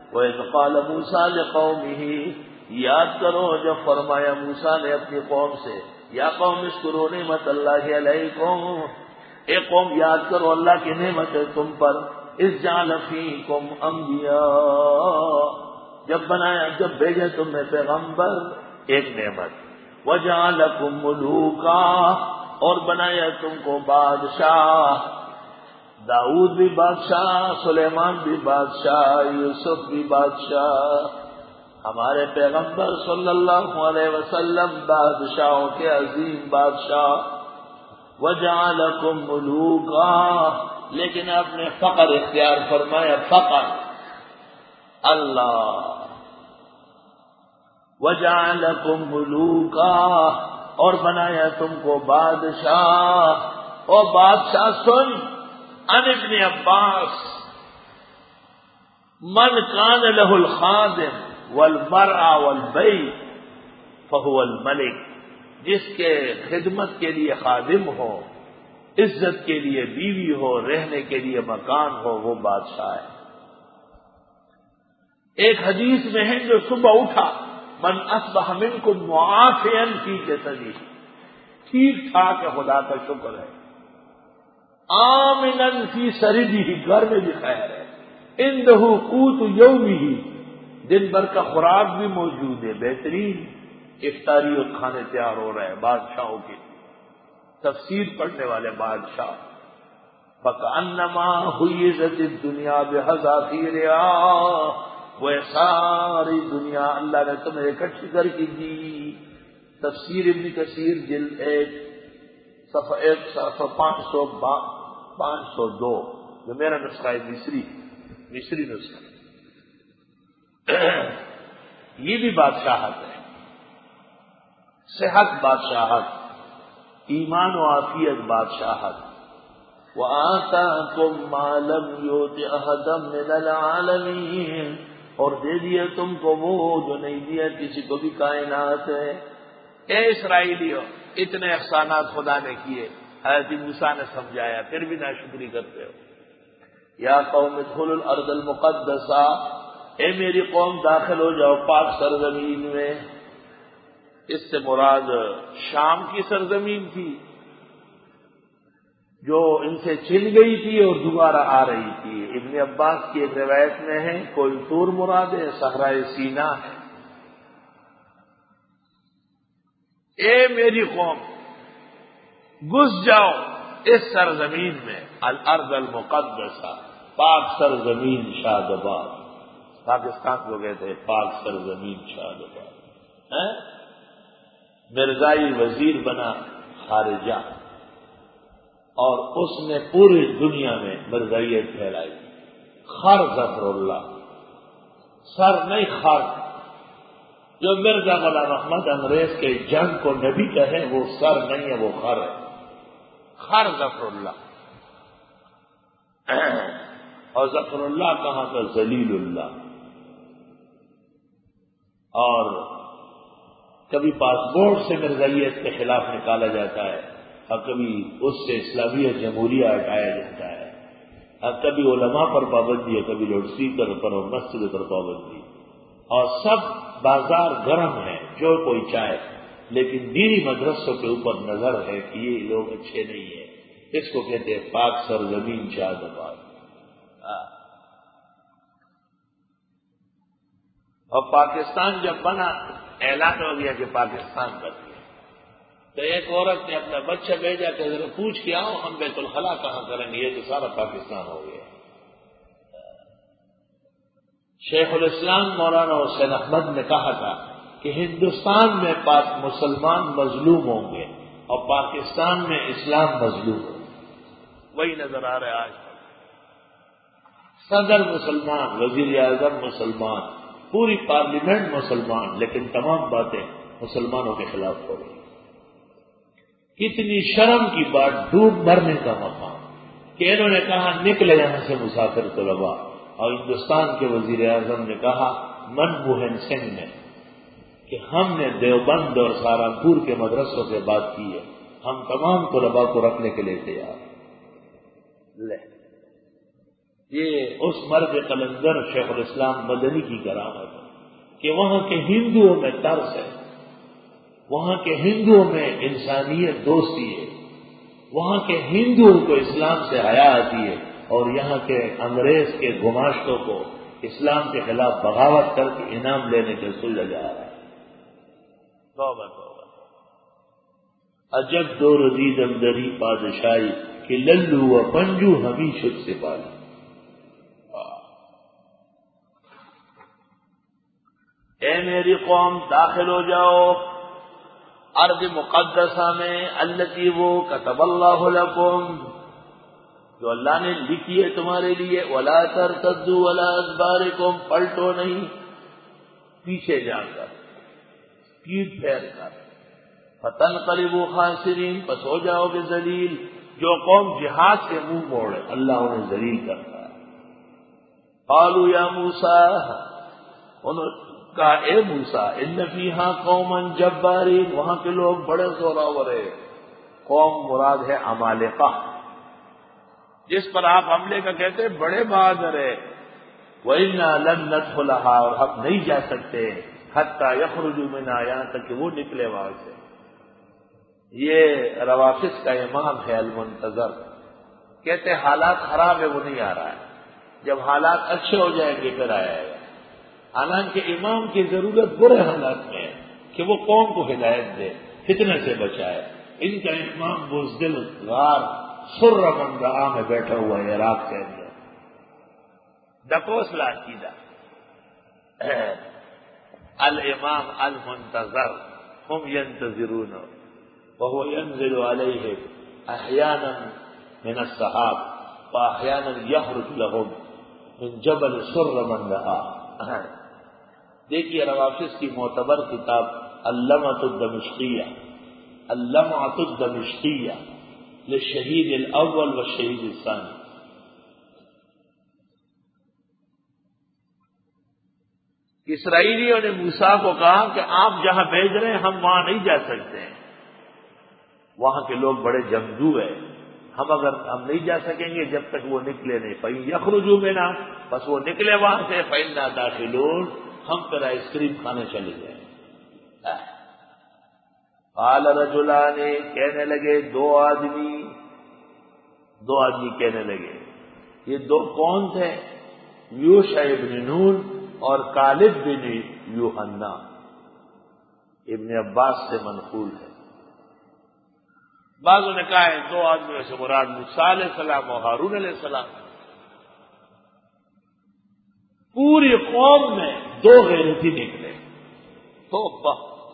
وَإِذْ قَالَ مُوسَىٰ لِقَوْمِهِ، یاد کرو جب فرمایا موسیٰ نے اپنی قوم سے، یا قوم اذکروا نعمت اللہ علیکم، اے قوم یاد کرو اللہ کی نعمت ہے تم پر، اذ جعل فیکم انبیاء، جب بھیجا تم نے پیغمبر، ایک نعمت، وجعلکم ملوکا، اور بنایا تم کو بادشاہ، داؤد بھی بادشاہ، سلیمان بھی بادشاہ، یوسف بھی بادشاہ، ہمارے پیغمبر صلی اللہ علیہ وسلم بادشاہوں کے عظیم بادشاہ، وجعلکم ملوکا، لیکن آپ نے فقر اختیار فرمایا، فقر اللہ، وجعلکم ملوکا، اور بنایا تم کو بادشاہ، اور بادشاہ سن، عن ابن عباس، من کان له الخادم والمرأة والبیت فهو الملک، جس کے خدمت کے لیے خادم ہو، عزت کے لیے بیوی ہو، رہنے کے لیے مکان ہو، وہ بادشاہ ہے۔ ایک حدیث میں ہے جو صبح اٹھا، من اصبح منکم معافیا فی جسدہ، ٹھیک ٹھاک ہے، خدا کا شکر ہے، آمنا فی سربہ، گھر میں بھی خیر ہے، عندہ قوت یومہ، دن بھر کا خوراک بھی موجود ہے، بہترین افطاری اور کھانے تیار ہو رہے ہیں بادشاہوں کے لیے، تفسیر پڑھنے والے بادشاہ، فَكَأَنَّمَا حُيِّزَتِ الدُّنْيَا بِحَذَافِيرِهَا، وہ ساری دنیا اللہ نے تمہیں اکٹھی کر کے دی۔ تفسیر ابن کثیر جلد 1 صفحہ 502، جو میرا نسخہ ہے، مصری نسخہ، یہ بھی بادشاہت ہے، صحت بادشاہت، ایمان و عافیت بادشاہت، وَآتَاكُم مَّا لَمْ يُؤْتِ أَحَدًا مِّنَ الْعَالَمِينَ، اور دے دیا تم کو وہ جو نہیں دیا کسی کو بھی کائنات ہے۔ اے اسرائیلیوں، اتنے احسانات خدا نے کیے، حضرت موسیٰ نے سمجھایا، پھر بھی ناشکری کرتے ہو۔ یا قوم ادخلوا الارض المقدسہ، اے میری قوم داخل ہو جاؤ پاک سرزمین میں، اس سے مراد شام کی سرزمین تھی جو ان سے چھن گئی تھی اور دوبارہ آ رہی تھی۔ ابن عباس کی ایک روایت میں ہے کوئی طور مراد ہے، صحرائے سینا ہے۔ اے میری قوم گھس جاؤ اس سرزمین میں، الارض المقدسہ، پاک سرزمین شاد آباد، پاکستان کو کہتے ہیں پاک سرزمین شاد آباد۔ مرزائی وزیر بنا خارجہ، اور اس نے پوری دنیا میں مرزائیت پھیلائی۔ خر ظفر اللہ، سر نہیں خر، جو مرزا غلام احمد انگریز کے جنگ کو نبی کہے وہ سر نہیں ہے، وہ خر ہے، خر ظفر اللہ۔ اور ظفر اللہ کہاں کا ذلیل اللہ۔ اور کبھی پاسپورٹ سے مرزائیت کے خلاف نکالا جاتا ہے، اور کبھی اس سے اسلامیہ جمہوریہ ہٹایا جاتا ہے، اور کبھی علماء پر پابندی ہے، کبھی لاؤڈ اسپیکر پر اور مسجد پر پابندی، اور سب بازار گرم ہے جو کوئی چاہے، لیکن دینی مدرسوں کے اوپر نظر ہے کہ یہ لوگ اچھے نہیں ہیں۔ اس کو کہتے ہیں پاک سرزمین شاد آباد۔ اور پاکستان جب بنا، اعلان ہو گیا کہ پاکستان بن گیا، تو ایک عورت نے اپنا بچہ بھیجا کہ ذرا پوچھ کے آؤ ہم بیت الخلا کہاں کریں گے، یہ تو سارا پاکستان ہو گیا۔ شیخ الاسلام مولانا حسین احمد نے کہا تھا کہ ہندوستان میں مسلمان مظلوم ہوں گے اور پاکستان میں اسلام مظلوم ہوگا، وہی نظر آ رہا ہے آج۔ صدر مسلمان، وزیر اعظم مسلمان، پوری پارلیمنٹ مسلمان، لیکن تمام باتیں مسلمانوں کے خلاف ہو رہی۔ کتنی شرم کی بات، ڈوب مرنے کا مقام کہ انہوں نے کہا نکلے یہاں سے مسافر طلباء، اور ہندوستان کے وزیر اعظم نے کہا منموہن سنگھ نے کہ ہم نے دیوبند اور سہارنپور کے مدرسوں سے بات کی ہے، ہم تمام طلباء کو رکھنے کے لیے تیار۔ لے یہ اس مرد قلندر شیخ الاسلام مدنی کی کرامت ہے کہ وہاں کے ہندوؤں میں ترس ہے، وہاں کے ہندوؤں میں انسانیت دوستی ہے، وہاں کے ہندوؤں کو اسلام سے حیا آتی ہے، اور یہاں کے انگریز کے گماشتوں کو اسلام کے خلاف بغاوت کر کے انعام لینے کے سلجھا جا رہا ہے۔ توبہ توبہ، عجب دو رزید اندری بادشاہی کہ للو و پنجو ہمیں شد سے پالی۔ اے میری قوم داخل ہو جاؤ ارض مقدسہ میں، التی وہ کتب اللہ لکم، جو اللہ نے لکھی ہے تمہارے لیے، ولا ترتدوا ولا ادبارکم، پلٹو نہیں پیچھے جا کر، پیٹ پھیر کر، فتنقلبوا خاسرین، پس ہو جاؤ گے ذلیل۔ جو قوم جہاد سے منہ موڑے اللہ انہیں ذلیل کرتا ہے۔ قالوا یا موسیٰ، انہوں کہا اے موسیٰ، ان فیہا قوما جبارین، وہاں کے لوگ بڑے زوراور ہیں۔ قوم مراد ہے عمالقہ، جس پر آپ حملے کا کہتے ہیں بڑے بہادر ہے۔ وَإِنَّا لَن نَدْخُلَهَا، اور ہم نہیں جا سکتے حتیٰ يَخْرُجُوا مِنْهَا، یہاں تک کہ وہ نکلے وہاں سے۔ یہ روافض کا امام ہے المنتظر، کہتے حالات خراب ہے وہ نہیں آ رہا ہے، جب حالات اچھے ہو جائیں گے پھر آئے گا۔ حالانکہ امام کی ضرورت برے حالات میں ہے کہ وہ قوم کو ہدایت دے، فتنے سے بچائے۔ ان کا امام بزدل غار سر من رہا میں بیٹھا ہوا ہے عراق کے اندر، ڈکوس لاشیدہ الامام المنتظر، ہم ینتظرون وهو ينزل عليهم احيانا من السحاب واحيانا يخرج لهم من جبل سر من رہا۔ دیکھیے روافض کی معتبر کتاب اللمعۃ الدمشقیہ، اللمعۃ الدمشقیہ للشہید الاول والشہید الثانی۔ اسرائیلیوں نے موسیٰ کو کہا کہ آپ جہاں بھیج رہے ہیں ہم وہاں نہیں جا سکتے ہیں، وہاں کے لوگ بڑے جنگجو ہیں، ہم نہیں جا سکیں گے جب تک وہ نکلے نہیں۔ فَإِن يَخْرُجُوا مِنْهَا، بس وہ نکلے وہاں سے، فَإِنَّا دَاخِلُونَ، ہم پھر آئس کریم کھانے چلے جائیں۔ قال رجلان، کہنے لگے دو آدمی کہنے لگے، یہ دو کون تھے؟ یوشع ابن نون اور کالب بن یوحنا، ابن عباس سے منقول ہے۔ بعضوں نے کہا ہے دو آدمیوں سے مراد موسیٰ علیہ السلام اور ہارون علیہ السلام۔ پوری قوم میں دو غیرتی نکلے، توبہ،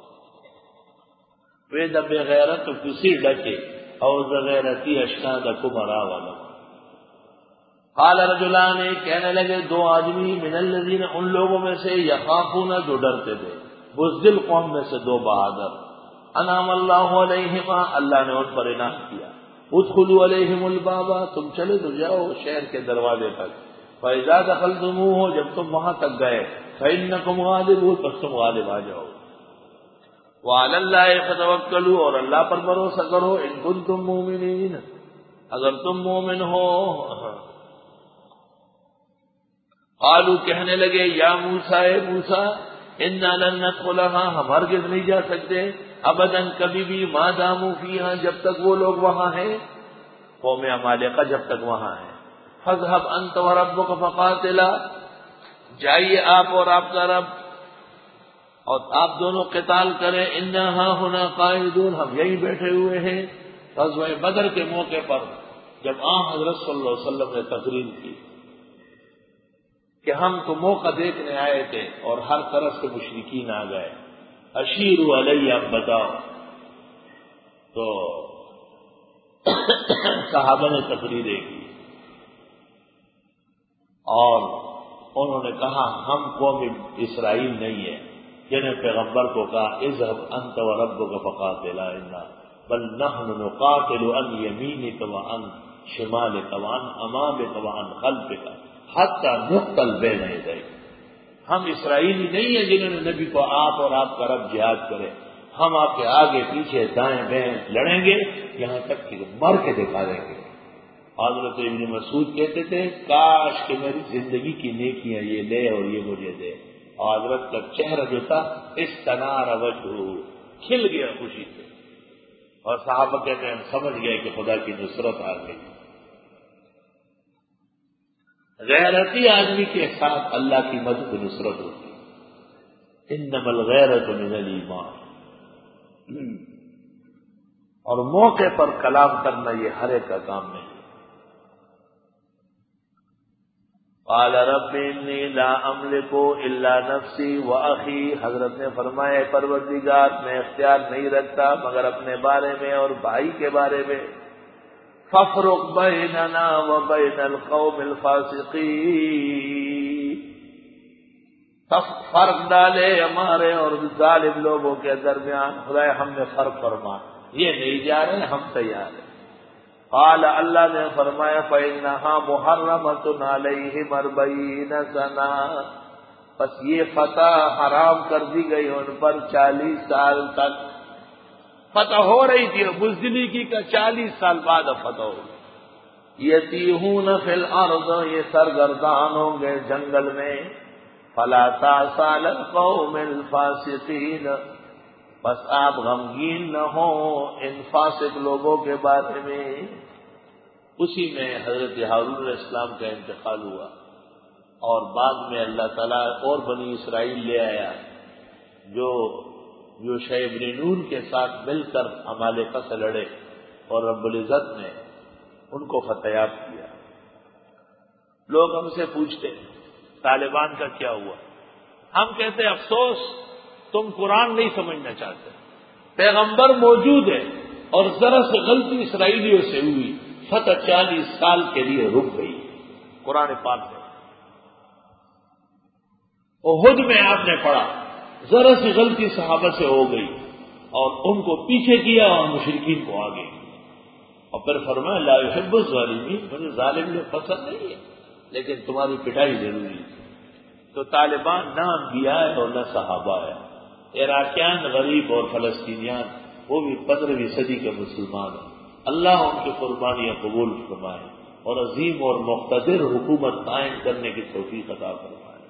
وید بغیرت کسی ڈکے اور غیرتی اشنادکم اراولم۔ قال رجلان، کہنے لگے دو آدمی، من الذین، ان لوگوں میں سے، یخافون، جو ڈرتے تھے، بزدل قوم میں سے دو بہادر، انعم اللہ علیہما، اللہ نے ان پر انعام کیا، ادخلوا علیہم الباب، تم چلے تو جاؤ شہر کے دروازے تک، فاذا دخلتموہ، جب تم وہاں تک گئے، فانکم غالبون، پس تم غالب آ جاؤ، وعلی اللہ فتوکلوا، اور اللہ پر بھروسہ کرو، ان کنتم مومنین، اگر تم مومن ہو۔ قالوا، کہنے لگے، یا موسیٰ، اے موسیٰ، انا لن ندخلها، ہم ہرگز نہیں جا سکتے، ابداً کبھی بھی، ما داموا فیہا، جب تک وہ لوگ وہاں ہیں، قوم عمالقہ جب تک وہاں ہیں۔ فاذهب انت وربک فقاتلا، جائیے آپ اور آپ کا رب، اور آپ دونوں قتال کریں، انا ہاہنا قاعدون، ہم یہی بیٹھے ہوئے ہیں۔ غزوہ بدر کے موقع پر جب حضرت صلی اللہ علیہ وسلم نے تقریر کی کہ ہم تو موقع دیکھنے آئے تھے اور ہر طرف سے مشرکین آ گئے، اشیروا علیہ، اب بتاؤ، تو صحابہ نے تقریریں کی اور انہوں نے کہا ہم قوم اسرائیل نہیں ہے، جنہیں پیغمبر کو کہا اذهب انت وربک فقاتلا انا بل نحن نقاتل عن یمینک وعن شمالک وعن امامک وعن خلفک حتی نقتل بین یدیک۔ ہم اسرائیلی نہیں ہیں جنہوں نے نبی کو آپ اور آپ کا رب جہاد کرے، ہم آپ کے آگے پیچھے دائیں بائیں لڑیں گے یہاں تک کہ مر کے دکھا دیں گے، حضرت ابن مسعود کہتے تھے کاش کہ میری زندگی کی نیکیاں یہ لے اور یہ مجھے دے. اور حضرت کا چہرہ جو تھا استنار وجہہ، کھل گیا خوشی سے. اور صحابہ کہتے ہیں ہم سمجھ گئے کہ خدا کی نصرت آ گئی. غیرتی آدمی کے ساتھ اللہ کی مدد نصرت ہوتی. انما الغیرۃ من الایمان. اور موقع پر کلام کرنا یہ ہر ایک کا کام نہیں. قال رب انی لا املک الا نفسی واخی. حضرت نے فرمایا پروردگار میں اختیار نہیں رکھتا مگر اپنے بارے میں اور بھائی کے بارے میں. فافرق بیننا وبین القوم الفاسقین. فرق ڈالے ہمارے اور ظالم لوگوں کے درمیان. خدا ہم نے فرق فرما، یہ نہیں جا رہے ہم تیار ہیں. قال اللہ نے فرمایا فإنها محرمۃ علیہم 40 سنہ. بس یہ فتح حرام کر دی گئی ان پر 40 سال تک. فتح ہو رہی تھی بزدلی کی کا 40 سال بعد فتح ہو گئی. یتیہون فی الارض، یہ سرگردان ہوں گے جنگل میں. فلا تأس علی القوم الفاسقین. بس آپ غمگین نہ ہوں ان فاسق لوگوں کے بارے میں. اسی میں حضرت ہارون علیہ السلام کا انتقال ہوا اور بعد میں اللہ تعالیٰ اور بنی اسرائیل لے آیا جو شعیب بن نون کے ساتھ مل کر عمالقہ سے لڑے اور رب العزت نے ان کو فتح کیا. لوگ ہم سے پوچھتے طالبان کا کیا ہوا؟ ہم کہتے افسوس تم قرآن نہیں سمجھنا چاہتے. پیغمبر موجود ہے اور ذرا سے غلطی اسرائیلیوں سے ہوئی، فتح 40 سال کے لیے رک گئی. قرآن پاک میں احد میں آپ نے پڑھا ذرا سی غلطی صحابہ سے ہو گئی اور ان کو پیچھے کیا اور مشرکین کو آگے. اور پھر فرمایا لا يحب الظالمین، مجھے ظالم لوگ پسند نہیں ہے لیکن تمہاری پٹائی ضروری ہے. تو طالبان نہ انبیاء ہے اور نہ صحابہ ہے. عراقیان غریب اور فلسطینیان وہ بھی 15ویں صدی کے مسلمان ہیں. اللہ ان کی قربانیاں قبول فرمائے اور عظیم اور مقتدر حکومت قائم کرنے کی توفیق عطا فرمائے.